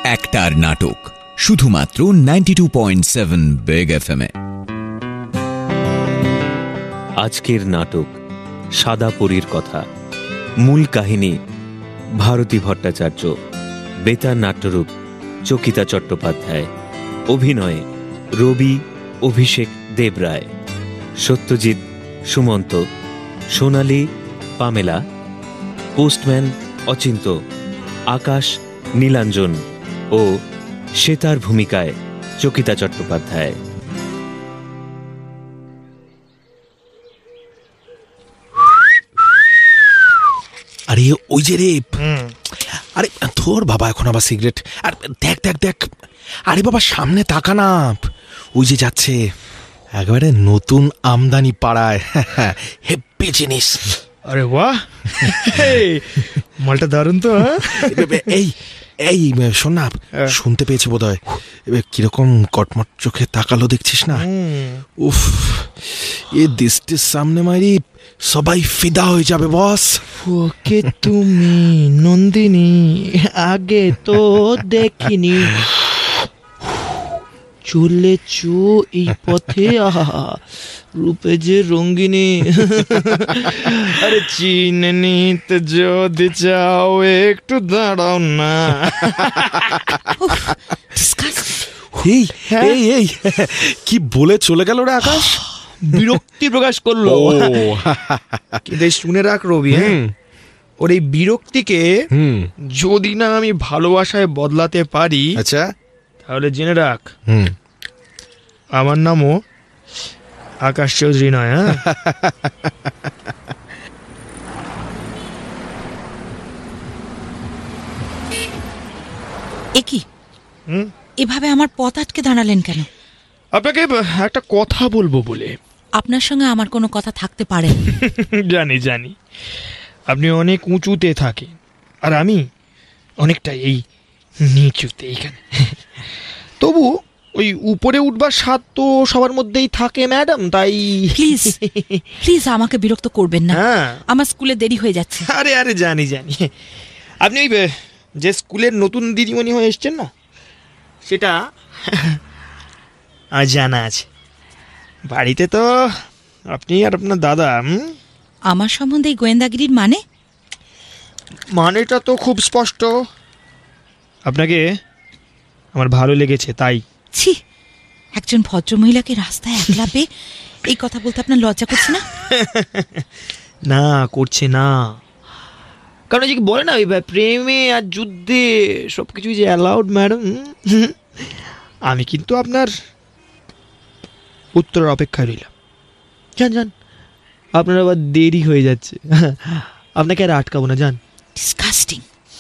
একটার নাটক শুধুমাত্র 92.7 বেগ এফএম-এ। আজকের নাটক সাদা পরীর কথা। মূল কাহিনী ভারতী ভট্টাচার্য, বেতার নাট্যরূপ চকিতা চট্টোপাধ্যায়, অভিনয়ে রবি, অভিষেক দেবরায়, সত্যজিৎ, সুমন্ত, সোনালী, পামেলা, পোস্টম্যান অচিন্ত, আকাশ, নীলাঞ্জন ও শ্বেতার ভূমিকায় চকিতা চট্টোপাধ্যায়। আরে ওই যে রে, আরে তোর বাবা এখন আবার সিগারেট। আর দেখ দেখ দেখ, আরে বাবা সামনে তাকা না, ওই যে যাচ্ছে একেবারে নতুন আমদানি পাড়ায়, হেব্বি জিনিস। আরে বাহ, মালটা দারুণ তো। এই এই শোন না, শুনতে পেয়েছি বোধ হয়, কিরকম কটমট চোখে তাকালো দেখছিস না? উফ, এ দৃষ্টির সামনে মারি সবাই ফিদা হয়ে যাবে বস। ওকে তুমি নন্দিনী আগে তো দেখিনি, চলেছো এই পথে, আহা রূপে যে রঙ্গিনী। আরে চিনে নিতে যদি চাও একটু দাঁড়াও না। এই এই এই কি বলে চলে গেল রে আকাশ? বিরক্তি প্রকাশ করলো। কিন্তু শুনে রাখ রবি, ওর এই বিরক্তিকে যদি না আমি ভালোবাসায় বদলাতে পারি, আচ্ছা তাহলে জেনে রাখ আমার নামও আকাশ চৌধুরী নয়। হ্যাঁ, একি এভাবে আমার পথ আটকে দাঁড়ালেন কেন? আপনাকে একটা কথা বলবো বলে। আপনার সঙ্গে আমার কোনো কথা থাকতে পারে না। জানি জানি, আপনি অনেক উঁচুতে থাকেন আর আমি অনেকটা এই নিচুতে এইখানে। তবু ওই উপরে উঠবার স্বাদ তো সবার মধ্যেই থাকে ম্যাডাম, তাই প্লিজ প্লিজ আমাকে বিরক্ত করবেন না। হ্যাঁ, আমার স্কুলে দেরি হয়ে যাচ্ছে। আরে আরে জানি জানি, আপনি ওই যে স্কুলের নতুন দিদিমণি হয়ে এসছেন না, সেটা আর জানা আছে। বাড়িতে তো আপনি আর আপনার দাদা। আমার সম্বন্ধে এই গোয়েন্দাগিরির মানেটা তো খুব স্পষ্ট, আপনাকে আমার ভালো লেগেছে তাই। ছি, একজন ভদ্রমহিলাকে রাস্তায় একলা পেয়ে এই কথা বলতে আপনার লজ্জা করছে না? না করছে না, কারণ যে বলে না ওই প্রেমে আর যুদ্ধে সবকিছুই যে অ্যালাউড ম্যাডাম। আমি কিন্তু আপনার উত্তরের অপেক্ষায় রইলাম। যান যান, আপনার আবার দেরি হয়ে যাচ্ছে, আপনাকে আর আটকাবো না, যান। ডিসকাস্টিং।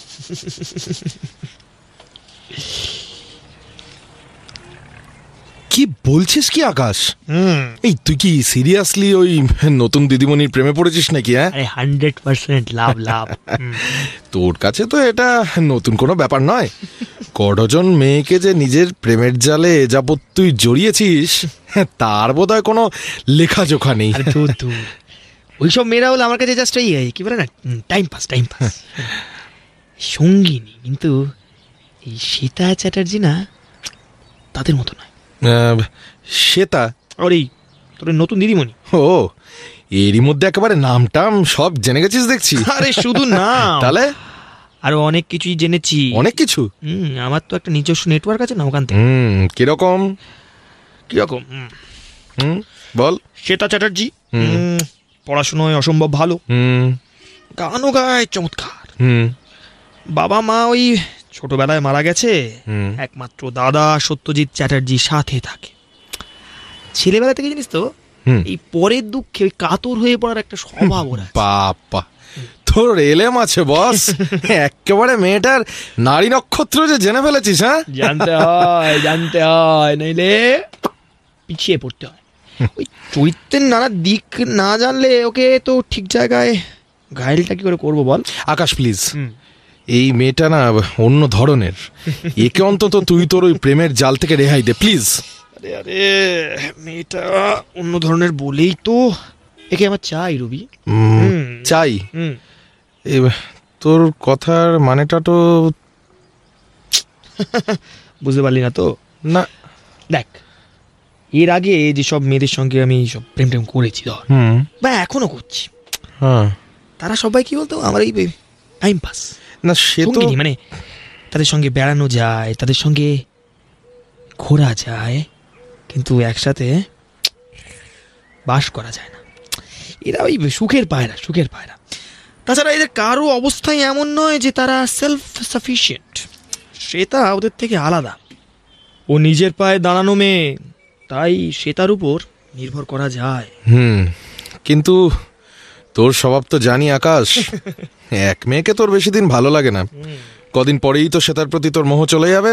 কি বলছিস কি আকাশ? এই তুই কি সিরিয়াসলি ওই নতুন দিদিমণির প্রেমে পড়েছিস নাকি? হ্যাঁ, 100% লাভ লাভ। তোর কাছে তো এটা নতুন কোনো ব্যাপার নয়। কতজন মেয়েকে যে নিজের প্রেমের জালে যাবত তুই জড়িয়েছিস, তার বোধহয় কোনো লেখাজোখা নেই। ওইসব মেয়েরা হলো আমার কাছে জাস্ট এই কি বলে না, টাইম পাস টাইম পাস, সঙ্গিনী। কিন্তু এই শ্বেতা চ্যাটার্জি না, তাদের মতো নয়। শ্বেতা? আর এই তোর নতুন দিদিমণি। ও, এরই মধ্যে একেবারে নামটাম সব জেনে গেছিস দেখছি। আরে শুধু না, তাহলে আরো অনেক কিছুই জেনেছি। অনেক কিছু? আমার তো একটা নিজস্ব নেটওয়ার্ক আছে না ওখান থেকে। কিরকম কিরকম বল। শ্বেতা চ্যাটার্জি পড়াশোনায় অসম্ভব ভালো, গানও গায় চমৎকার। বাবা মা ওই ছোটবেলায় মারা গেছে, একমাত্র দাদা সত্যজিৎ চ্যাটার্জির সাথে থাকে। ছেলেবেলা থেকে জানিস তো এই পরের দুঃখে ওই কাতর হয়ে পড়ার একটা স্বভাব ওরা। বাবা, তোর এলেম আছে বস। একেবারে মেয়েটার নারী নক্ষত্র যে জেনে ফেলেছিস। হ্যাঁ, জানতে হয় নইলে পিছিয়ে পড়তে হয়। ওই চরিত্রের নানা দিক না জানলে ওকে তো ঠিক জায়গায় ঘায়েলটা কি করে করবো বল? আকাশ প্লিজ, এই মেয়েটা না অন্য ধরনের, একে অন্তত তুই তোর ওই প্রেমের জাল থেকে রেহাই দে প্লিজ। আরে আরে, মেয়েটা অন্য ধরনের বলেই তো একে আমার চাই রবি। চাই? তোর কথার মানেটা তো বুঝতে পারলি না তো? না। দেখ, এর আগে যেসব মেয়েদের সঙ্গে আমি সব প্রেম টেম করেছি ধর, বা এখনো করছি, হ্যাঁ, তারা সবাই কি বলতো আমার এই টাইম পাস, না সে তো মানে তাদের সঙ্গে বেড়ানো যায়, তাদের সঙ্গে ঘোরা যায়, কিন্তু একসাথে বাস করা যায় না। এরা ওই সুখের পায়রা, সুখের পায়রা। তাছাড়া এদের কারো অবস্থাই এমন নয় যে তারা সেলফ সাফিসিয়েন্ট। শ্বেতা ওদের থেকে আলাদা। ও নিজের পায়ে দাঁড়ানো মেয়ে, তাই শ্বেতার উপর নির্ভর করা যায়। কিন্তু তোর স্বভাব তো জানি আকাশ, এক মেয়েকে তোর বেশি দিন ভালো লাগে না, কদিন পরেই তো সেটার প্রতি তোর মোহ চলে যাবে,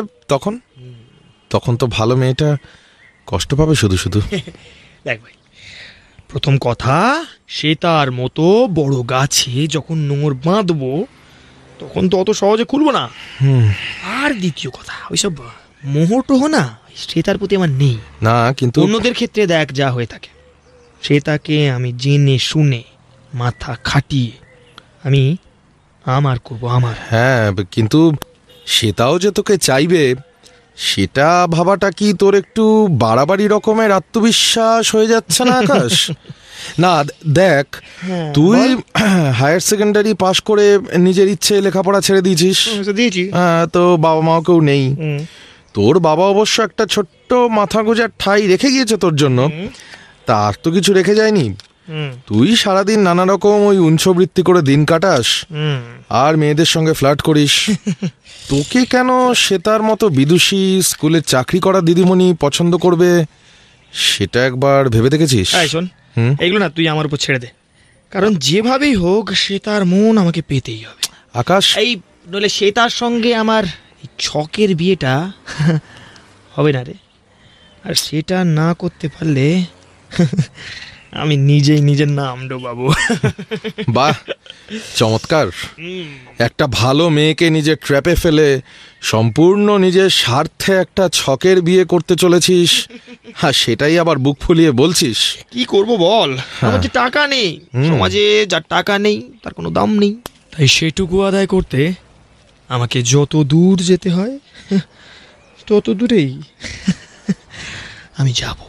তখন তো ভালো মেয়েটা কষ্ট পাবে শুধু শুধু। দেখ ভাই, প্রথম কথা, শ্বেতার মতো বড় গাছে যখন নোঙর বাঁধবো তখন তো অত সহজে খুলবো না। আর দ্বিতীয় কথা, ওইসব মোহটোহ না শ্বেতার প্রতি আমার নেই। না, কিন্তু অন্যদের ক্ষেত্রে দেখ যা হয়ে থাকে। শ্বেতাকে আমি জেনে শুনে মাথা খাটিয়ে আমি আমার করবো, আমার। হ্যাঁ, কিন্তু সেটাও যে তোকে চাইবে সেটা ভাবাটা কি তোর একটু বাড়াবাড়ি রকমের আত্মবিশ্বাস হয়ে যাচ্ছে না আকাশ? না দেখ, তুই হায়ার সেকেন্ডারি পাশ করে নিজের ইচ্ছে লেখাপড়া ছেড়ে দিয়েছিস, হ্যাঁ, তো বাবা মাও কেউ নেই। তোর বাবা অবশ্য একটা ছোট্ট মাথা গোজার ঠাঁই রেখে গিয়েছে তোর জন্য, তার তো কিছু রেখে যায়নি। তুই সারাদিন নানা রকম ওই উৎসবৃত্তি করে দিন কাটাস আর মেয়েদের সঙ্গে ফ্লার্ট করিস। তোকে কেন সেটার মতো বিদুষী স্কুলে চাকরি করা দিদিমণি পছন্দ করবে সেটা একবার ভেবে দেখেছিস? শোন, এগুলো না তুই আমার উপর ছেড়ে দে, কারণ যেভাবেই হোক শ্বেতার মন আমাকে পেতেই হবে আকাশ। এই নইলে শ্বেতার সঙ্গে আমার ছকের বিয়েটা হবে না রে। আর সেটা না করতে পারলে আমি নিজেই নিজের নাম ডোবাবো। বাহ, চমৎকার। একটা ভালো মেয়েকে নিজের ট্র্যাপে ফেলে সম্পূর্ণ নিজের স্বার্থে একটা ছকের বিয়ে করতে চলেছিস, আর সেটাই আবার বুক ফুলিয়ে বলছিস। কি করব বল, আমার যে টাকা নেই, সমাজে যার টাকা নেই তার কোনো দাম নেই, তাই সেটুকু আদায় করতে আমাকে যত দূর যেতে হয় তত দূরেই আমি যাব।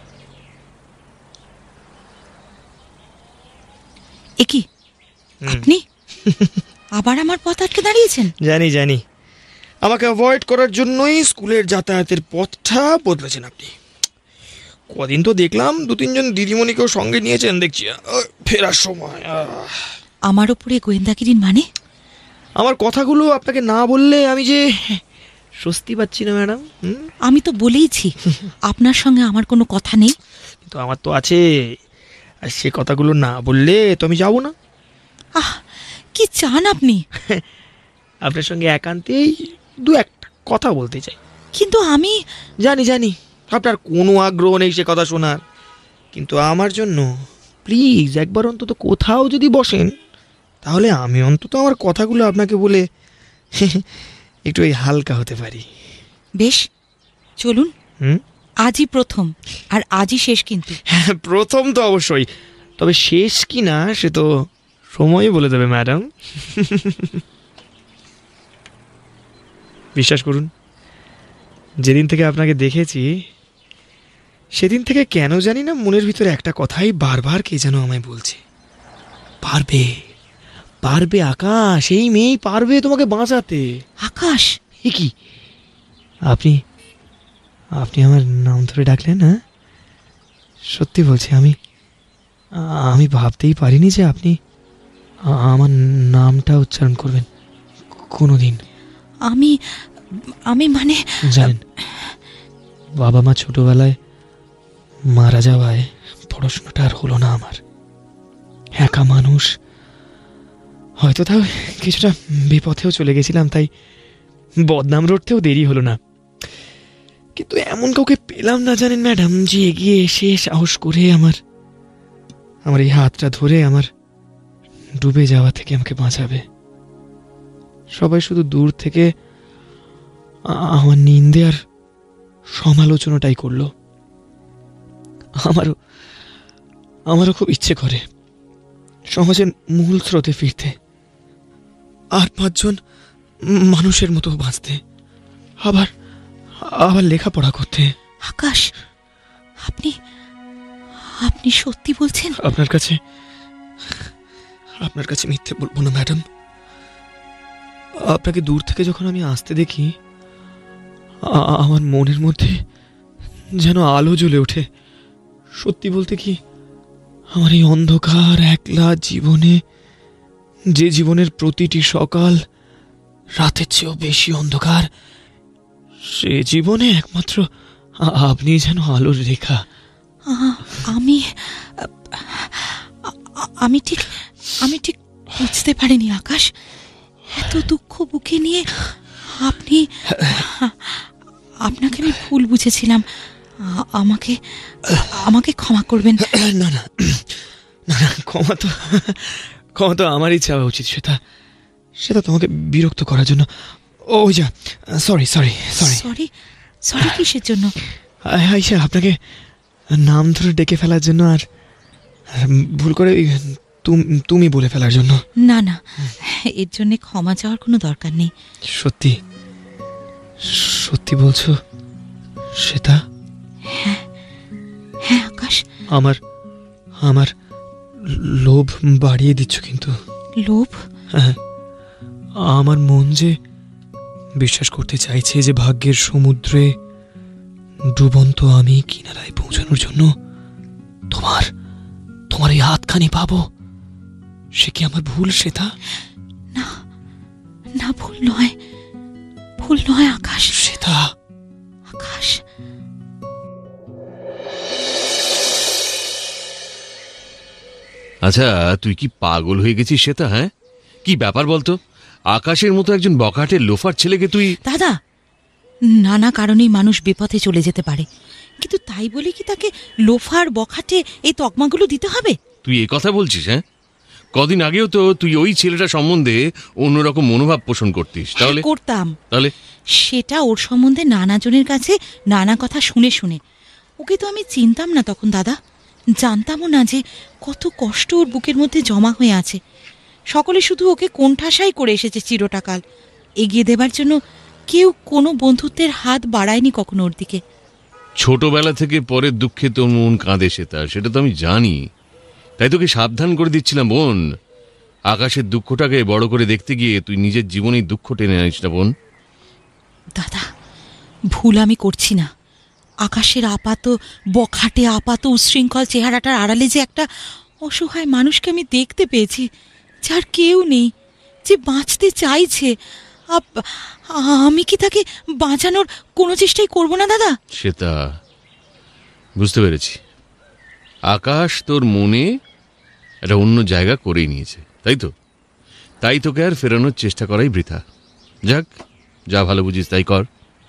একি আপনি আবার আমার পথ আটকে দাঁড়িয়েছেন? জানি জানি, আমাকে অ্যাভয়েড করার জন্যই স্কুলের যাতায়াতের পথটা বদলেছেন আপনি। কদিন তো দেখলাম 2-3 জন দিদিমণিকেও সঙ্গে নিয়েছেন দেখছি ফেরার সময়। আমার উপরে গোয়েন্দাগিরির মানে? আমার কথাগুলো আপনাকে না বললে আমি যে স্বস্তি পাচ্ছি না ম্যাডাম। আমি তো বলেইছি আপনার সঙ্গে আমার কোনো কথা নেই। কিন্তু আমার তো আছে, আর সে কথাগুলো না বললে তো আমি যাব না। কি চান আপনি? আপনার সঙ্গে একান্তেই 2-1টা কথা বলতে চাই। কিন্তু আমি জানি জানি আপনার কোনো আগ্রহ নেই সে কথা শোনার, কিন্তু আমার জন্য প্লিজ একবার অন্তত কোথাও যদি বসেন, তাহলে আমি অন্তত আমার কথাগুলো আপনাকে বলে একটু এই হালকা হতে পারি। বেশ, চলুন। আজই প্রথম আর আজই শেষ। কিন্তু প্রথম তো অবশ্যই, তবে শেষ কি না সে তো সময় বলে দেবে ম্যাডাম। বিশ্বাস করুন, যেদিন থেকে আপনাকে দেখেছি সেদিন থেকে কেন জানি না মনের ভিতরে একটা কথাই বারবার কে যেন আমায় বলছে, পারবে পারবে আকাশ, এই মেয়েই পারবে তোমাকে বাঁচাতে। আকাশ? কি আপনি আপনি আমার নাম ধরে ডাকলেন? হ্যাঁ, সত্যি বলছি, আমি ভাবতেই পারিনি যে আপনি আমার নামটা উচ্চারণ করবেন কোনোদিন। আমি আমি মানে জানেন, বাবা মা ছোটবেলায় মারা যাওয়ায় পড়াশোনাটা আর হলো না আমার। একা মানুষ, হয়তো তাও কিছুটা বিপথেও চলে গেছিলাম, তাই বদনাম রটতেও দেরি হলো না। কিন্তু এমন কাউকে পেলাম না জানেন ম্যাডাম, যে এগিয়ে এসে সাহস করে আমার এই হাতটা ধরে আমার ডুবে যাওয়া থেকে আমাকে বাঁচাবে। সবাই শুধু দূর থেকে আমার নিন্দে আর সমালোচনাটাই করলো। আমারও খুব ইচ্ছে করে সমাজের মূল স্রোতে ফিরতে, আর 5 জন মানুষের মতো বাঁচতে। আবার আবার লেখাপড়া করতে। আকাশ, আপনি আপনি সত্যি বলছেন? আপনার কাছে মিথ্যে বলবো না ম্যাডাম। আপনাকে দূর থেকে যখন আমি আসতে দেখি, আমার মনের মধ্যে যেন আলো জ্বলে ওঠে। সত্যি বলতে কি, আমার এই অন্ধকার একলা জীবনে, যে জীবনের প্রতিটি সকাল রাতের চেয়েও বেশি অন্ধকার, সে জীবনে একমাত্র আপনি যেন আলোর রেখা। আমি আমি ঠিক বুঝতে পারিনি আকাশ। এত দুঃখ বুকে নিয়ে আপনাকে আমি ভুল বুঝেছিলাম। আমাকে ক্ষমা করবেন। না না না না, ক্ষমা তো আমারই চাওয়া উচিত। সেটা তোমাকে বিরক্ত করার জন্য। ওই যা, sorry sorry sorry sorry sorry কিসের জন্য? আইসা, আপনাকে নাম ধরে ডেকে ফেলার জন্য, আর ভুল করে তুমি বলে ফেলার জন্য। না না, এর জন্য ক্ষমা চাওয়ার কোনো দরকার নেই। সত্যি সত্যি বলছো শ্বেতা? হ্যাঁ আকাশ। আমার লোভ বাড়িয়ে দিচ্ছ কিন্তু। লোভ? হ্যাঁ, আমার মন যে বিশ্বাস করতে চাইছে যে ভাগ্যের সমুদ্রে ডুবন্ত আমি কিনারায় পৌঁছানোর জন্য তোমার এই হাতখানি পাবো। সে কি আমার ভুল শ্বেতা? না না, ভুল নয় আকাশ। শ্বেতা, আকাশ, আচ্ছা, তুই কি পাগল হয়ে গেছিস শ্বেতা? হ্যাঁ, কি ব্যাপার বলতো? আকাশের মতো একজন বখাটের লোফার ছেলেকে তুই... দাদা, নানা কারণেই মানুষ বিপথে চলে যেতে পারে, কিন্তু তাই বলে কি তাকে লোফার বখাটে এই তকমাগুলো দিতে হবে? তুই এই কথা বলছিস? হ্যাঁ, কদিন আগেও তো তুই ওই ছেলেটা সম্বন্ধে অন্যরকম মনোভাব পোষণ করতিস। তাহলে করতাম। তাহলে সেটা ওর সম্বন্ধে নানা জনের কাছে নানা কথা শুনে শুনে। ওকে তো আমি চিনতাম না তখন দাদা, জানতামও না যে কত কষ্ট ওর বুকের মধ্যে জমা হয়ে আছে। সকলে শুধু ওকে কোণঠাসাই করে এসেছে চিরটাকাল। এগিয়ে দেবার জন্য কেউ কোনো বন্ধুত্বের হাত বাড়ায়নি কখনো ওর দিকে। ছোটবেলা থেকে পরের দুঃখে তোর মন কাঁদে শ্বেতা, সেটা তো আমি জানি। তাই তোকে সাবধান করে দিচ্ছিলাম বোন, আকাশের দুঃখটাকে বড় করে দেখতে গিয়ে তুই নিজের জীবনেই দুঃখ টেনে আনিস না বোন। দাদা, ভুল আমি করছি না। আকাশের বখাটে উচ্ছৃঙ্খল চেহারাটার আড়ালে যে একটা অসহায় মানুষকে আমি দেখতে পেয়েছি, যার কেউ নেই, যে বাঁচতে চাইছে। আমি কি তাকে বাঁচানোর কোনো চেষ্টাই করব না দাদা? শ্বেতা, বুঝতে পেরেছি, আকাশ তোর মনে একটা অন্য জায়গা করেই নিয়েছে, তাই তো? তাই তোকে আর ফেরানোর চেষ্টা করাই বৃথা। যাক, যা ভালো বুঝিস তাই কর।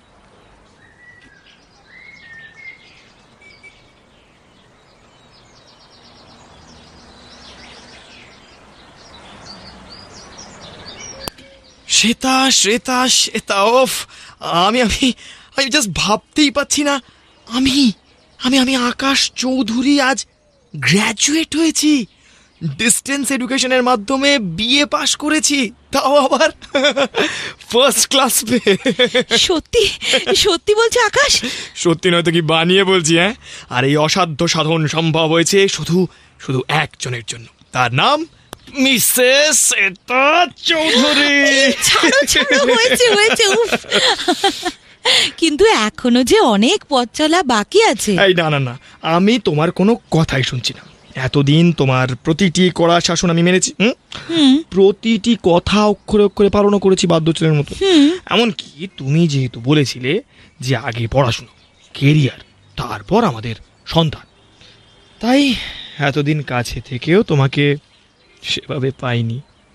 শ্বেতা শ্বেতা শ্বেতা, ওফ! আমি জাস্ট ভাবতেই পাচ্ছি না, আমি আমি আমি আকাশ চৌধুরী আজ গ্র্যাজুয়েট হয়েছি, ডিস্টেন্স এডুকেশনের মাধ্যমে বিএ পাশ করেছি, তাও আবার ফার্স্ট ক্লাস পেয়ে। সত্যি সত্যি বলছে আকাশ? সত্যি নয়তো কি বানিয়ে বলছি? হ্যাঁ, আর এই অসাধ্য সাধন সম্ভব হয়েছে শুধু একজনের জন্য, তার নাম মিসেস শ্বেতা চৌধুরী। হয়েছে উফ। কিন্তু এখনো যে অনেক পথ চলা বাকি আছে। এই না, আমি তোমার কোনো কথাই শুনছি না। এতদিন তোমার প্রতিটি কড়া শাসন আমি মেনেছি, প্রতিটি কথা অক্ষরে অক্ষরে পালন করেছি বাধ্যচলের মতো। এমনকি তুমি যেহেতু বলেছিলে যে আগে পড়াশোনা, কেরিয়ার, তারপর আমাদের সন্তান, তাই এতদিন কাছে থেকেও তোমাকে সেভাবে পাইনি।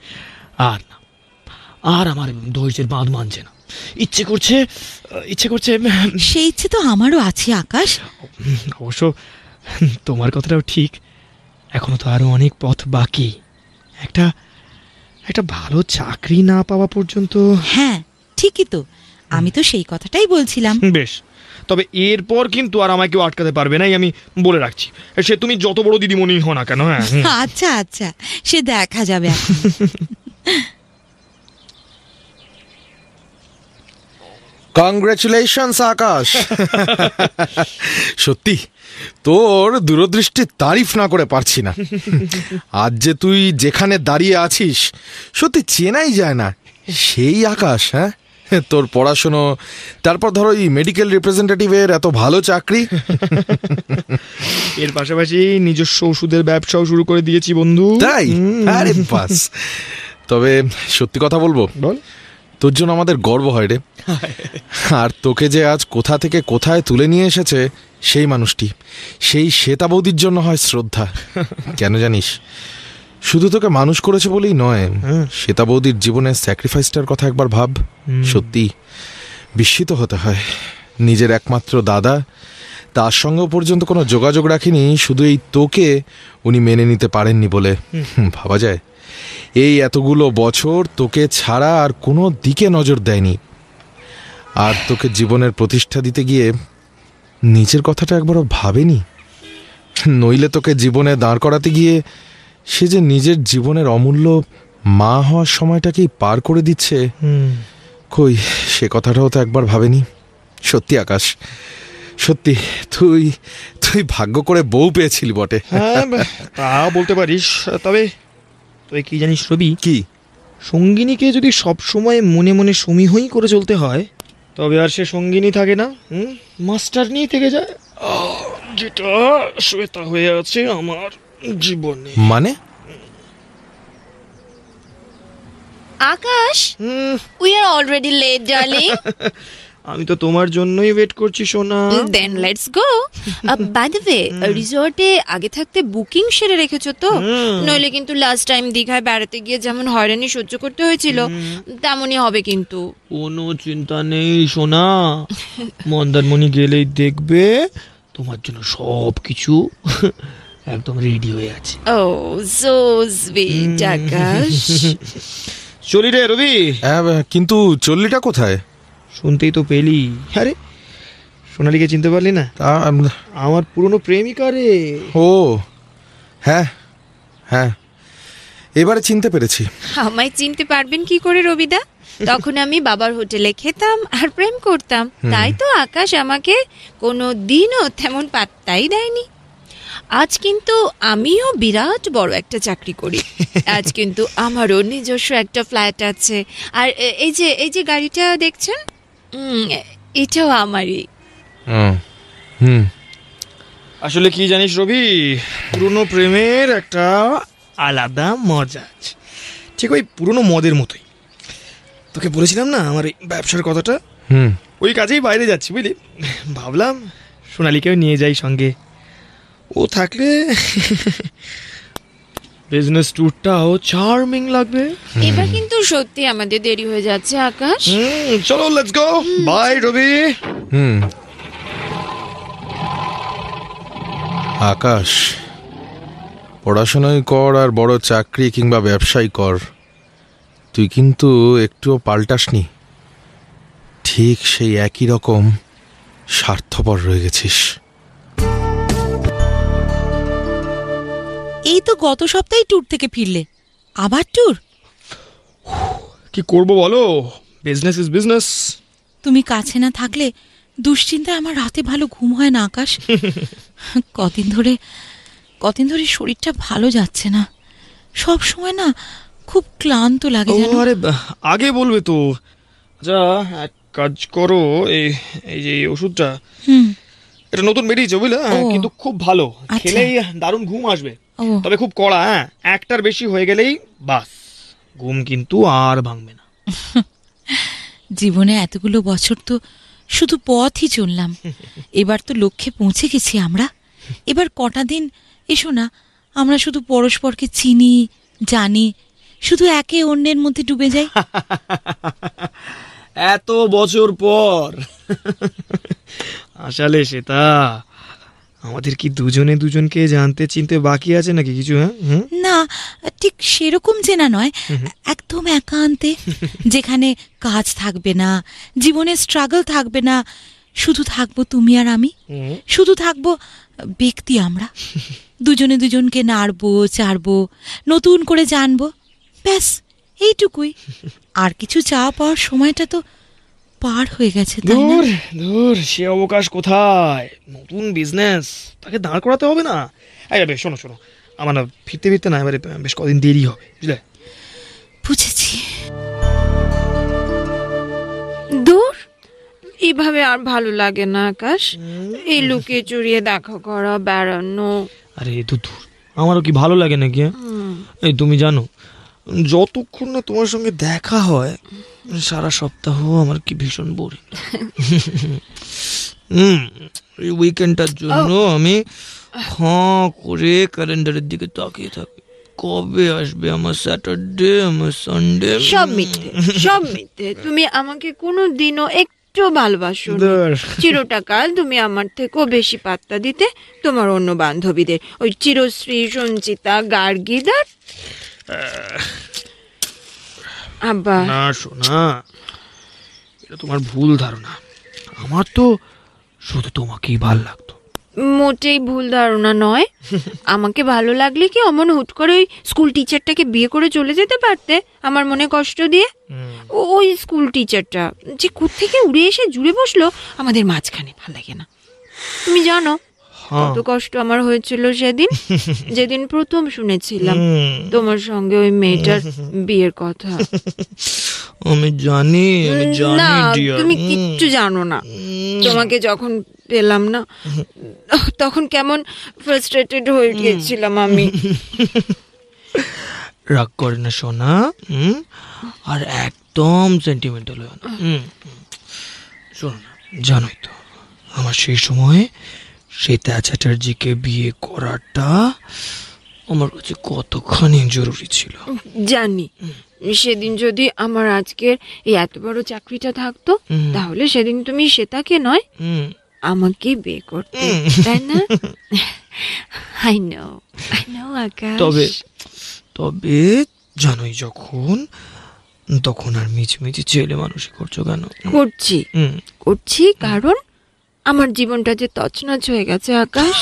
আর আমার ধৈর্যের বাঁধ মানছে না, ইচ্ছে করছে। সেই ইচ্ছে তো আমারও আছে আকাশ। অবশ্য তোমার কথাটাও ঠিক, এখনো তো আরো অনেক পথ বাকি। একটা ভালো চাকরি না পাওয়া পর্যন্ত। হ্যাঁ ঠিকই তো, আমি তো সেই কথাটাই বলছিলাম। বেশ, তবে এরপর কিন্তু আর আমায় কেউ আটকাতে পারবে না, আমি বলে রাখছি। সে তুমি যত বড় দিদিমণি হও না কেন। হ্যাঁ, আচ্ছা, সে দেখা যাবে। কংগ্রেচুলেশনস আকাশ। সত্যি তোর দূরদৃষ্টির তারিফ না করে পারছি না। আজ যে তুই যেখানে দাঁড়িয়ে আছিস সত্যি চেনাই যায় না সেই আকাশ। হ্যাঁ, তোর পড়াশুনো, তারপর ধরো এই মেডিকেল রিপ্রেজেন্টেটিভের এত ভালো চাকরি, এর পাশাপাশি নিজস্ব ওষুধের ব্যবসাও শুরু করে দিয়েছি বন্ধু। তাই? আরে বাস। তবে সত্যি কথা বলবো, বল। তোর জন্য আমাদের গর্ব হয় রে। আর তোকে যে আজ কোথা থেকে কোথায় তুলে নিয়ে এসেছে সেই মানুষটি, সেই শ্বেতা বৌদির জন্য হয় শ্রদ্ধা। কেন জানিস? শুধু তোকে মানুষ করেছে বলেই নয়, শ্বেতা বৌদির জীবনের স্যাক্রিফাইসটার কথা একবার ভাব। সত্যি বিস্মিত হতে হয়। নিজের একমাত্র দাদা, তার সঙ্গেও পর্যন্ত কোনো যোগাযোগ রাখিনি, শুধু এই তোকে উনি মেনে নিতে পারেননি বলে। ভাবা যায় এই এতগুলো বছর তোকে ছাড়া আর কোনো দিকে নজর দেয়নি, আর তোকে জীবনের প্রতিষ্ঠা দিতে গিয়ে নিজের কথাটা একবারও ভাবেনি। নইলে তোকে জীবনে দাঁড় করাতে গিয়ে সে যে নিজের জীবনের অমূল্য মা হওয়ার সময়টাকেই পার করে দিচ্ছে, কই সে কথাটাও তো একবার ভাবেনি। সত্যি আকাশ, সত্যি তুই তুই ভাগ্য করে বউ পেয়েছিলি বটে। হ্যাঁ, তা বলতে পারিস। তবে তুই কি জানিস রবি, কি? সঙ্গিনীকে যদি সব সময় মনে মনে সমীহই করে চলতে হয়, তবে আর সে সঙ্গিনী থাকে না, মাস্টার নিয়ে থেকে যায়, যেটা শ্বেতা হয়ে আছে আমার জীবনে। মানে? আকাশ, we are already late, darling. আমি তো তোমার জন্যই ওয়েট করছি সোনা। Then let's go. By the way, রিসর্টে আগে থাকতে বুকিং সেরে রেখেছো তো? নইলে কিন্তু লাস্ট টাইম দীঘায় বেড়াতে গিয়ে যেমন হয়রানি সহ্য করতে হয়েছিল তেমনই হবে কিন্তু। কোনো চিন্তা নেই সোনা, মন্দারমণি গেলেই দেখবে তোমার জন্য সব কিছু একদম রেডি হয়ে আছে। Oh, so sweet, আকাশ। চলি রে রবি। কিন্তু চল্লিটা কোথায়? শুনতেই তো পেলি। আরে সোনালীকে চিনতে পারলি না? আমার পুরনো প্রেমিকা রে। ও হ্যাঁ হ্যাঁ, এবারে চিনতে পেরেছি। আমায় চিনতে পারবেন কি করে রবিদা? তখন আমি বাবার হোটেলে খেতাম আর প্রেম করতাম, তাই তো আকাশ আমাকে কোনো দিনও তেমন পাত্তাই দেয়নি। আজ কিন্তু আমিও বিরাট বড় একটা চাকরি করি, আজ কিন্তু আমারও নিজস্ব একটা ফ্ল্যাট আছে, আর এই যে গাড়িটা দেখছেন, এটাও আমারই। আসলে কি জানিস রবি, পুরনো প্রেমের একটা আলাদা মজা আছে, ঠিক ওই পুরনো মদের মতোই। তোকে বলেছিলাম না আমার এই ব্যবসার কথাটা, ওই কাজেই বাইরে যাচ্ছি বুঝলি। ভাবলাম সোনালীকেও নিয়ে যাই সঙ্গে, ও থাকলে বিজনেস ট্যুরটাও চার্মিং লাগবে। এবার কিন্তু সত্যি আমাদের দেরি হয়ে যাচ্ছে আকাশ। চলো লেটস গো, বাই রবি। আকাশ, পড়াশোনাই কর আর বড় চাকরি কিংবা ব্যবসাই কর, তুই কিন্তু একটুও পাল্টাসনি, ঠিক সেই একই রকম স্বার্থপর রয়ে গেছিস। এই তো গত সপ্তাহে ট্যুর থেকে ফিরলে, আবার ট্যুর? কি করব বলো, বিজনেস ইজ বিজনেস। তুমি কাছে না থাকলে দুশ্চিন্তায় আমার রাতে ভালো ঘুম হয় না আকাশ। কদিন ধরে শরীরটা ভালো যাচ্ছে না, সব সময় না খুব ক্লান্ত লাগে যেন। আরে আগে বলবে তো। আচ্ছা এক কাজ করো, এই যে ওষুধটা, এটা নতুন বেরিয়েছে বুঝলে, কিন্তু খুব ভালো, খেলেই দারুণ ঘুম আসবে, তবে খুব কড়া। একটার বেশি হয়ে গেলেই বাস, ঘুম কিন্তু আর ভাঙবে না। জীবনে এতগুলো বছর তো শুধু পথই চললাম, এবার তো লক্ষ্যে পৌঁছে গেছি আমরা। এবার কটা দিন এসো না, আমরা শুধু পরস্পরকে চিনি জানি, শুধু একে অন্যের মধ্যে ডুবে যাই। এত বছর পর আসলে সেটা আমাদের কি দুজনে দুজনকে জানতে চিনতে বাকি আছে নাকি কিছু? না, ঠিক সেরকম চেনা নয়, একদম একান্তে, যেখানে কাজ থাকবে না, জীবনে স্ট্রাগল থাকবে না, শুধু থাকবো তুমি আর আমি, শুধু থাকবো ব্যক্তি আমরা, দুজনে দুজনকে নাড়বো চাড়বো, নতুন করে জানবো, ব্যাস এইটুকুই। আর কিছু চাওয়া পাওয়ার সময়টা তো পার হয়ে গেছে, তাই না? দূর দূর, সে অবকাশ কোথায়? নতুন বিজনেস, তাকে দাঁড় করাতে হবে না? এই বেশ, শোনো শোনো, আমার না ফিরতে ফিরতে না এবারে বেশ কদিন দেরি হবে, বুঝলে? বুঝেছি। দূর, এইভাবে আর ভালো লাগে না আকাশ। এই লুকিয়ে চুরিয়ে দেখা করা, বেড়ানো। আরে দূর দূর, আমারও কি ভালো লাগে নাকি? এই তুমি জানো, যতক্ষণ না তোমার সঙ্গে দেখা হয় সারা সপ্তাহ আমার কি ভীষণ বোরিং। এই উইকেন্ডটার জন্য আমি হাঁ করে ক্যালেন্ডারের দিকে তাকিয়ে থাকি, কবে আসবে আমার স্যাটারডে, আমার সানডে। সব মিথ্যে, সব মিথ্যে। তুমি আমাকে কোনো দিনও একটু ভালোবাসো নি। চিরটা কাল তুমি আমার থেকেও বেশি পাত্তা দিতে তোমার অন্য বান্ধবীদের, ওই চিরশ্রী, সঞ্চিতা, গার্গীদার। আব্বা, না শোনা, এটা তোমার ভুল ধারণা। আমার তো শুধু তোমাকেই ভাল লাগতো। মোটেই ভুল ধারণা নয়। আমাকে ভালো লাগলে কি অমন হুট করে ওই স্কুল টিচারটাকে বিয়ে করে চলে যেতে পারতে আমার মনে কষ্ট দিয়ে? ওই স্কুল টিচারটা যে কোত্থেকে উড়ে এসে জুড়ে বসলো আমাদের মাঝখানে, ভাল লাগে না। তুমি জানো কত কষ্ট আমার হয়েছিল সেদিন, যেদিন প্রথম শুনেছিলাম তোমার সঙ্গে ওই মেয়েটার বিয়ের কথা। আমি জানি, আমি জানি না, ডিয়ার। তুমি কিচ্ছু জানো না। তোমাকে যখন পেলাম না, তখন কেমন ফ্রাস্ট্রেটেড হয়ে গিয়েছিলাম আমি। রাগ করে না সোনা, আর একদম সেন্টিমেন্টাল হয় না। শোনো না, জানোই তো আমার সেই সময় শ্বেতা চ্যাটার্জিকে বিয়ে করাটা আমার কাছে কতখানি জরুরি ছিল। জানি, সেদিন যদি আমার আজকের এই এত বড় চাকরিটা থাকতো, তাহলে সেদিন তুমি শ্বেতাকে নয় আমাকে বিয়ে করতে, তাই না? I know Akash. তবে জানোই যখন, তখন আর মিছমিছি ছেলে মানুষই করছো কেন? করছি কারণ আমার জীবনটা যে তছনছ হয়ে গেছে আকাশ।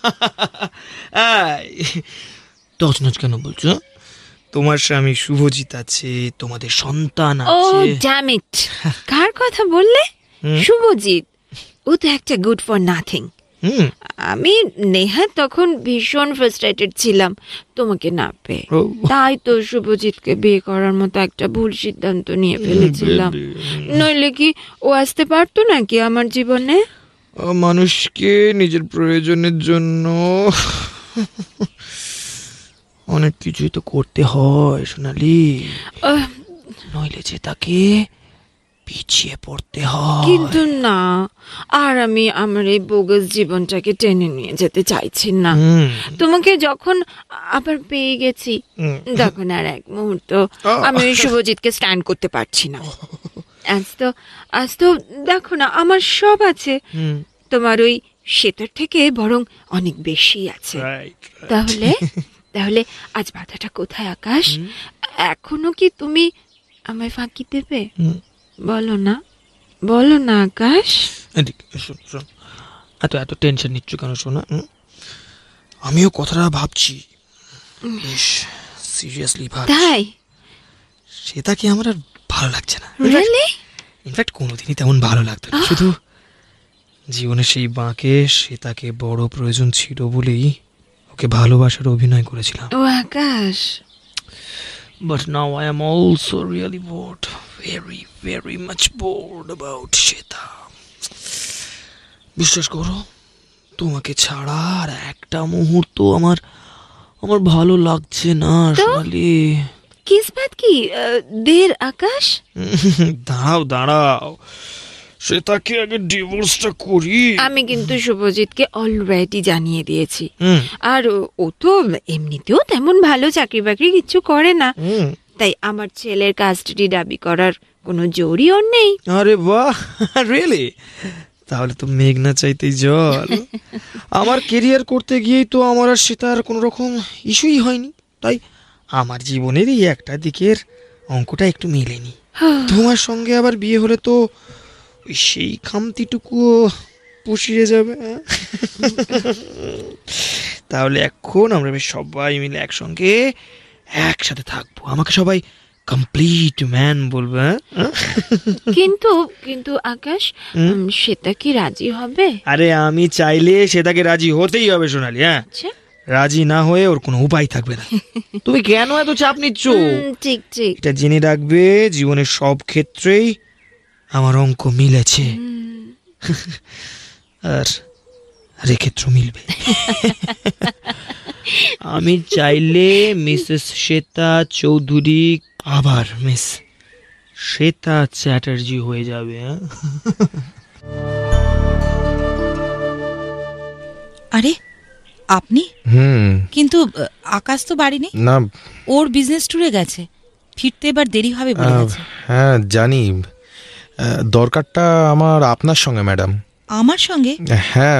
তছনছ কেন বলছো? তোমার স্বামী শুভজিৎ আছে, তোমাদের সন্তান ও আছে। ড্যাম ইট, কার কথা বললে? শুভজিৎ, ও তো একটা গুড ফর নাথিং। আমি নেহাত তখন ভীষণ ফ্রাস্ট্রেটেড ছিলাম তোমাকে না পেয়ে, তাই তো শুভজিৎকে বিয়ে করার মতো একটা ভুল সিদ্ধান্ত নিয়ে ফেলেছিলাম। নইলে কি ও আসতে পারতো নাকি আমার জীবনে? মানুষকে নিজের প্রয়োজনের জন্য অনেক কিছুই তো করতে হয় সোনালি, নইলে যে তাকে পিছিয়ে পড়তে হয়। কিন্তু না, আর আমি আমার এই বোগাস জীবনটাকে টেনে নিয়ে যেতে চাইছি না। তোমাকে যখন আবার পেয়ে গেছি, তখন আর এক মুহূর্ত আমি ওই শুভজিৎকে স্ট্যান্ড করতে পারছি না। আজ তো দেখো না, আমার সব আছে, তোমার ওই শ্বেতার থেকে বরং অনেক বেশি আছে। তাহলে আজ বাধাটা কোথায় আকাশ? এখনো কি তুমি আমায় ফাঁকি দেবে? বলো না আকাশ। শোন, এত টেনশন নিচ্ছ কেন সোনা? আমিও কথাটা ভাবছি, বেশ সিরিয়াসলি ভাবছি। তাই? সেটা কি আমার আর ভালো লাগছে না। রিয়েলি? ইনফ্যাক্ট কোনোদিনই তেমন ভালো লাগতো না, শুধু জীবনে সেই বাঁকে সেটাকে বড় প্রয়োজন ছিল বলেই ওকে ভালোবাসার অভিনয় করেছিলাম। ও আকাশ, But now I am also really bored, very very much bored about Sheta. বিশ্বাস করো, তোমাকে ছাড়া আর একটা মুহূর্ত আমার ভালো লাগছে না সোনালি। কিসবাত কি দের আকাশ? দাঁড়াও, সেটাকে আগে ডিভোর্সটা করি। আমি কিন্তু শুভজিৎকে অলরেডি জানিয়ে দিয়েছি, আর ও তো এমনিতেও তেমন ভালো চাকরি বাকরি কিছু করে না, তাই আমার ছেলের কাস্টাডি দাবি করার কোনো জোরই ওর নেই। আরে বাহ, রিয়েলি? তাহলে তো মেঘ না চাইতেই জল। আমার কেরিয়ার করতে গিয়েই তো আমার আর সেটার কোনো রকম ইস্যুই হয়নি, তাই আমার জীবনের এই একটা দিকের অঙ্কটা একটু মেলেনি। তোমার সঙ্গে আবার বিয়ে হলে তো সেই খামতিটুকুও পুষিয়ে যাবে। তাহলে এখন আমরা বেশ সবাই মিলে একসঙ্গে একসাথে থাকবো। আমাকে সবাই কমপ্লিট ম্যান বলবো। হ্যাঁ কিন্তু কিন্তু আকাশ, শ্বেতা কি রাজি হবে? আরে আমি চাইলে সেটাকে রাজি হতেই হবে সোনালি। হ্যাঁ, আচ্ছা, রাজি না হয়ে ওর কোনো উপায় থাকবে না। তুমি কেন এত চাপ নিচ্ছ? ঠিক ঠিক। এটা জেনে রাখবে, জীবনের সব ক্ষেত্রেই আমার অঙ্ক মিলেছে, আর ক্ষেত্র মিলবে। আমি চাইলে মিসেস শ্বেতা চৌধুরী আবার মিস শ্বেতা চ্যাটার্জি হয়ে যাবে। আরে আপনি? কিন্তু আকাশ তো বাড়ি নেই। না, ওর বিজনেস ট্যুরে গেছে, ফিরতে এবার দেরি হবে বলে গেছে। হ্যাঁ জানি, দরকারটা আমার আপনার সঙ্গে ম্যাডাম। আমার সঙ্গে? হ্যাঁ,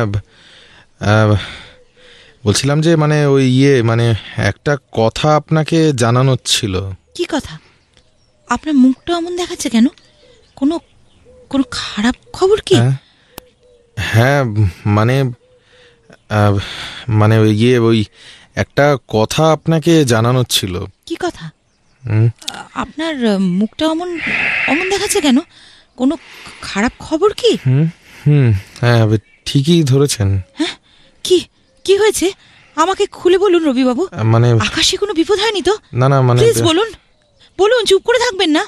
বলছিলাম যে মানে ওই মানে একটা কথা আপনাকে জানানোর ছিল। কি কথা? আপনার মুখটা এমন দেখাচ্ছে কেন? কোনো কোনো খারাপ খবর কি? হ্যাঁ মানে মানে ওই একটা কথা আপনাকে জানানোর ছিল। কি কথা? আপনার মুখটা অমন অমন দেখাচ্ছে কেন? কোনো খারাপ খবর কি? হ্যাঁ ঠিকই ধরেছেন। হ্যাঁ, কি কি হয়েছে আমাকে খুলে বলুন রবিবাবু। মানে আকাশে কোনো বিপদ হয়নি তো? না না, মানে প্লিজ বলুন, বলুন, চুপ করে থাকবেন না।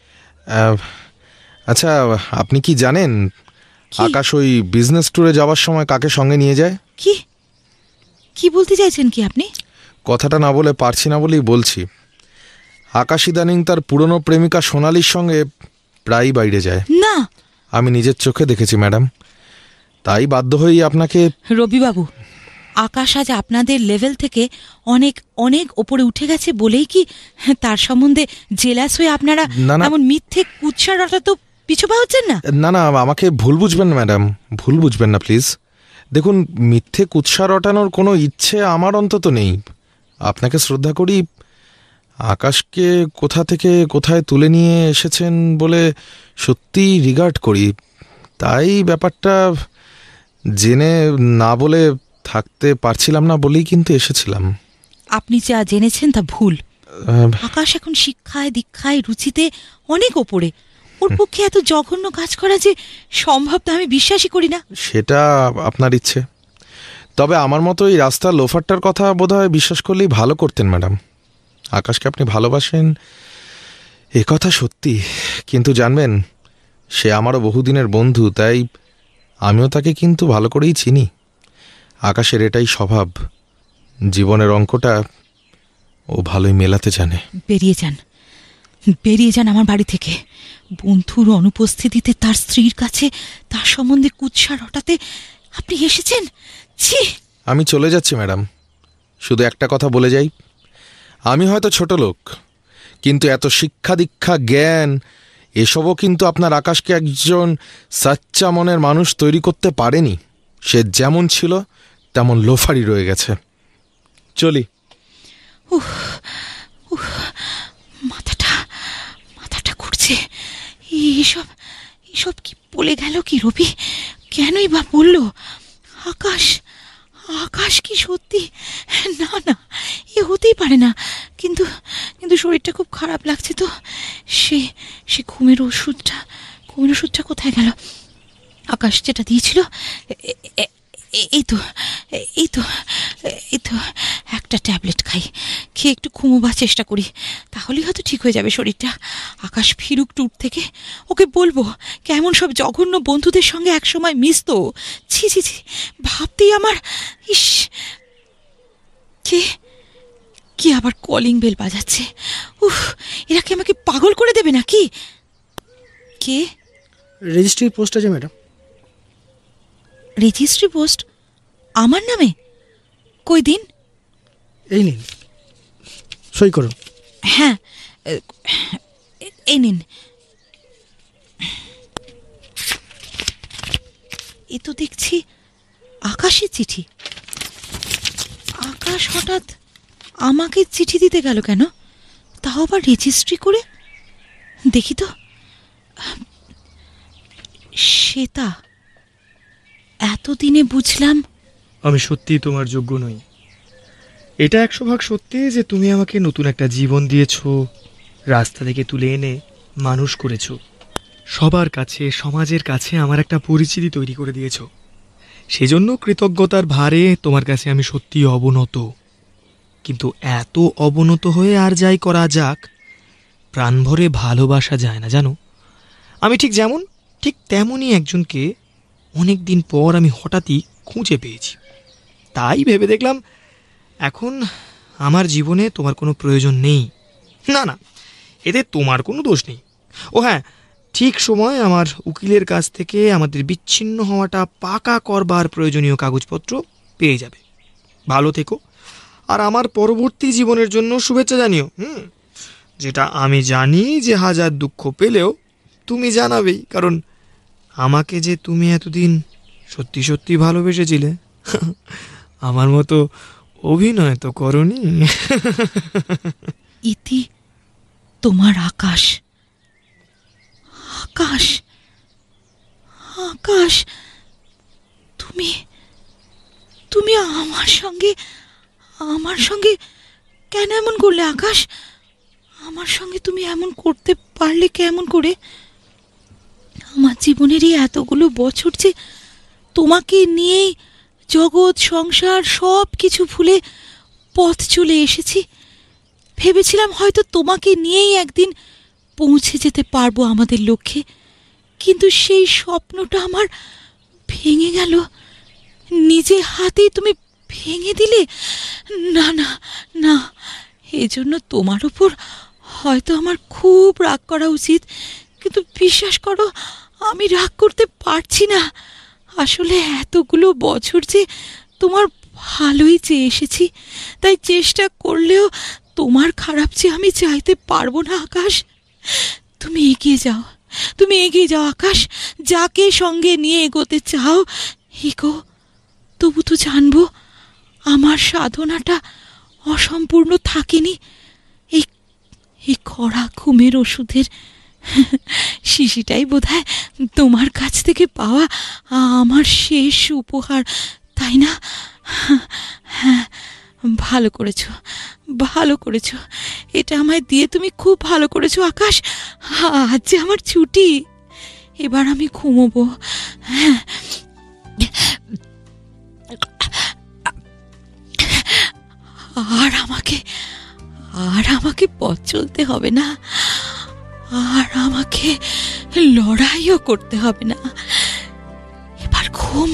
আচ্ছা, আপনি কি জানেন আকাশ ওই বিজনেস ট্যুরে যাওয়ার সময় কাকে সঙ্গে নিয়ে যায়? কি কি বলতে চাইছেন কি আপনি? কথাটা না বলে পারছি না বলেই বলছি। আকাশ ইদানিং তার পুরনো প্রেমিকা সোনালির সঙ্গে প্রায়ই বাইরে যায়। না, আমি নিজের চোখে দেখেছি ম্যাডাম, তাই বাধ্য হয়েই আপনাকে। রবিবাবু, আকাশ আজ আপনাদের লেভেল থেকে অনেক অনেক ওপরে উঠে গেছে বলেই কি তার সম্বন্ধে জেলাস হয়ে আপনারা এমন মিথ্যে কুৎসা রটাতে পিছু পা হচ্ছেন না? না না, আমাকে ভুল বুঝবেন ম্যাডাম, ভুল বুঝবেন না প্লিজ। দেখুন, মিথ্যে কুৎসা রটানোর কোনো ইচ্ছে আমার অন্তত নেই। আপনাকে শ্রদ্ধা করি, আকাশকে কোথা থেকে কোথায় তুলে নিয়ে এসেছেন বলে সত্যি রিগার্ড করি, তাই ব্যাপারটা জেনে না বলে থাকতে পারছিলাম না বলেই কিন্তু এসেছিলাম। আপনি যা জেনেছেন তা ভুল। আকাশ এখন শিক্ষায় দীক্ষায় রুচিতে অনেক ওপরে। ওর পক্ষে এত জঘন্য কাজ করা যে সম্ভব তা আমি বিশ্বাসই করি না। সেটা আপনার ইচ্ছে, তবে আমার মতো এই রাস্তার লোফারটার কথা বোধহয় বিশ্বাস করলেই ভালো করতেন ম্যাডাম। আকাশকে আপনি ভালোবাসেন এ কথা সত্যি, কিন্তু জানবেন সে আমারও বহুদিনের বন্ধু, তাই আমিও তাকে কিন্তু ভালো করেই চিনি। আকাশের এটাই স্বভাব, জীবনের অঙ্কটা ও ভালোই মেলাতে জানে। বেরিয়ে যান, বেরিয়ে যান আমার বাড়ি থেকে। বন্ধুর অনুপস্থিতিতে তার স্ত্রীর কাছে তার সম্বন্ধে কুৎসা রটাতে আপনি এসেছেন? ছি! আমি চলে যাচ্ছি ম্যাডাম, শুধু একটা কথা বলে যাই, আমি হয়তো ছোট লোক, কিন্তু এত শিক্ষা দীক্ষা জ্ঞান এসবও কিন্তু আপনার আকাশকে একজন সাচ্চা মনের মানুষ তৈরি করতে পারেনি। সে যেমন ছিল তেমন লোফারি রয়ে গেছে। চলি। মাথাটা মাথাটা ঘুরছে। এসব এসব কি বলে গেল কি রবি? কেনই বা বলল? আকাশ আকাশ কি সত্যি? না না, এ হতেই পারে না। কিন্তু কিন্তু শরীরটা খুব খারাপ লাগছে তো। সে সে ঘুমের ওষুধটা কোথায় গেল? আকাশ যেটা দিয়েছিল, এই তো এই তো এই তো একটা ট্যাবলেট খাই, খেয়ে একটু ঘুমোবার চেষ্টা করি, তাহলেই হয়তো ঠিক হয়ে যাবে শরীরটা। আকাশ ফিরুক ট্যুর থেকে, ওকে বলবো কেমন সব জঘন্য বন্ধুদের সঙ্গে একসময় মিশতো। ছি ছি ছি, ভাবতেই আমার ইস। কে আবার কলিং বেল বাজাচ্ছে? উফ, এরা কি আমাকে পাগল করে দেবে নাকি? কে? রেজিস্ট্রি পোস্ট আছে ম্যাডাম। রেজিস্ট্রি পোস্ট আমার নামে? কই দিন। এই নিন, সই করুন। হ্যাঁ, এই নিন। এ তো দেখছি আকাশের চিঠি। আকাশ হঠাৎ আমাকে চিঠি দিতে গেল কেন? তাও আবার রেজিস্ট্রি করে। দেখি তো। শ্বেতা, এতদিনে বুঝলাম আমি সত্যিই তোমার যোগ্য নই। এটা 100% সত্যি যে তুমি আমাকে নতুন একটা জীবন দিয়েছো, রাস্তা থেকে তুলে এনে মানুষ করেছো, সবার কাছে, সমাজের কাছে আমার একটা পরিচিতি তৈরি করে দিয়েছো। সেজন্য কৃতজ্ঞতার ভারে তোমার কাছে আমি সত্যি অবনত। কিন্তু এত অবনত হয়ে আর যাই করা যাক, প্রাণ ভরে ভালোবাসা যায় না, জানো। আমি ঠিক তেমনই একজনকে অনেক দিন পর আমি হঠাৎই খুঁজে পেয়েছি। তাই ভেবে দেখলাম এখন আমার জীবনে তোমার কোনো প্রয়োজন নেই। না, এতে তোমার কোনো দোষ নেই। ও হ্যাঁ, ঠিক সময় আমার উকিলের কাছ থেকে আমাদের বিচ্ছিন্ন হওয়াটা পাকা করবার প্রয়োজনীয় কাগজপত্র পেয়ে যাবে। ভালো থেকো, আর আমার পরবর্তী জীবনের জন্য শুভেচ্ছা জানিও। যেটা আমি জানি যে হাজার দুঃখ পেলেও তুমি জানাবেই, কারণ আমাকে যে তুমি এতদিন সত্যি সত্যি ভালোবেসেছিলে। আমার মতো অভিনয় তো করনি। ইতি তোমার আকাশ। আকাশ, আকাশ, তুমি তুমি আমার সঙ্গে কেন এমন করলে আকাশ? আমার সঙ্গে তুমি এমন করতে পারলে কেমন করে? আমার জীবনেরই এতগুলো বছর যে তোমাকে নিয়েই জগৎ সংসার সব কিছু ভুলে পথ চলে এসেছি। ভেবেছিলাম হয়তো তোমাকে নিয়েই একদিন পৌঁছে যেতে পারবো আমাদের লক্ষ্যে, কিন্তু সেই স্বপ্নটা আমার ভেঙে গেল। নিজে হাতেই তুমি ভেঙে দিলে। না না না, এজন্য তোমার উপর হয়তো আমার খুব রাগ করা উচিত, কিন্তু বিশ্বাস করো আমি রাগ করতে পারছি না। আসলে এতগুলো বছর যে তোমার ভালোই চেয়ে এসেছি, তাই চেষ্টা করলেও তোমার খারাপ যে আমি চাইতে পারবো না আকাশ। তুমি এগিয়ে যাও আকাশ, যাকে সঙ্গে নিয়ে এগোতে চাও এগো। তবু তো জানবো আমার সাধনাটা অসম্পূর্ণ থাকেনি। এই কড়া ঘুমের ওষুধের শিশিটাই বোধহয় তোমার কাছ থেকে পাওয়া আমার শেষ উপহার, তাই না? হ্যাঁ, ভালো করেছো। এটা আমায় দিয়ে তুমি খুব ভালো করেছো আকাশ। আজ যে আমার ছুটি, এবার আমি ঘুমোবো। হ্যাঁ, আর আমাকে পথ চলতে হবে না, আর আমাকে লড়াইও করতে হবে না। এবার ঘুম,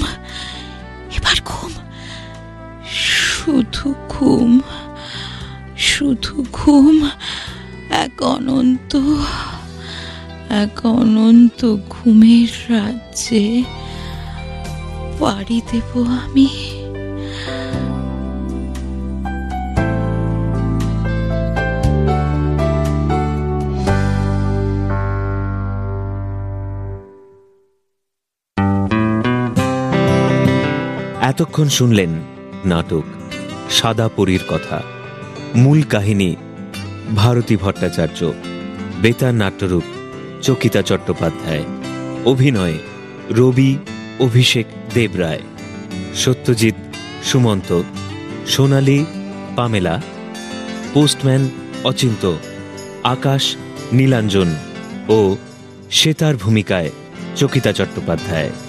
শুধু ঘুম, এক অনন্ত ঘুমের রাজ্যে পাড়ি দেব আমি। এতক্ষণ শুনলেন নাটক সাদা পরীর কথা। মূল কাহিনী ভারতী ভট্টাচার্য, বেতার নাট্যরূপ চকিতা চট্টোপাধ্যায়, অভিনয় রবি অভিষেক দেবরায়, সত্যজিৎ সুমন্ত, সোনালী পামেলা, পোস্টম্যান অচিন্ত, আকাশ নীলাঞ্জন ও শ্বেতার ভূমিকায় চকিতা চট্টোপাধ্যায়।